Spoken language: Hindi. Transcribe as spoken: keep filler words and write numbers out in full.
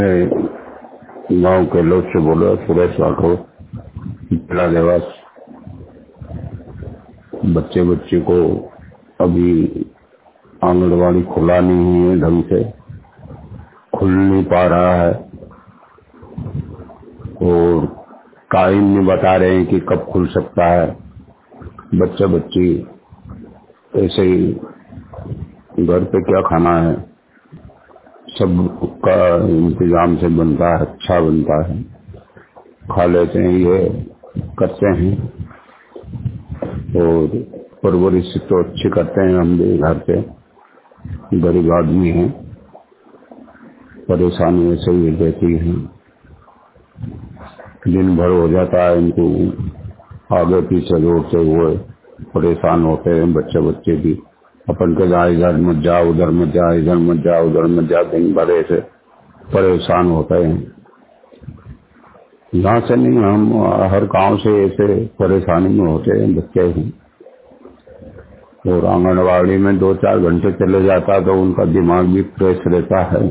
गांव के लोग से बोलो सुरेश राठौर जिला देवास। बच्चे बच्चे को अभी आंगनबाड़ी खुला नहीं है, ढंग से खुल नहीं पा रहा है और टाइम नहीं बता रहे हैं कि कब खुल सकता है। बच्चे बच्ची ऐसे ही घर पे क्या खाना है सब का इंतजाम से बनता है, अच्छा बनता है, खा लेते हैं, ये करते हैं और परवरिश तो अच्छी करते हैं। हम भी घर पे गरीब आदमी हैं, परेशानी ऐसे ही रहती है। दिन भर हो जाता है इनको आगे पीछे दौड़ते हुए, परेशान होते हैं बच्चे बच्चे भी। अपन के जा इधर मत जा, उधर मत जा, इधर मत जा, उधर मत जा, दिन भर ऐसे परेशान होते हैं। यहाँ से नहीं, हम हर गांव से ऐसे परेशानी में होते हैं बच्चे ही। और आंगनबाड़ी में दो चार घंटे चले जाता तो उनका दिमाग भी फ्रेश रहता है।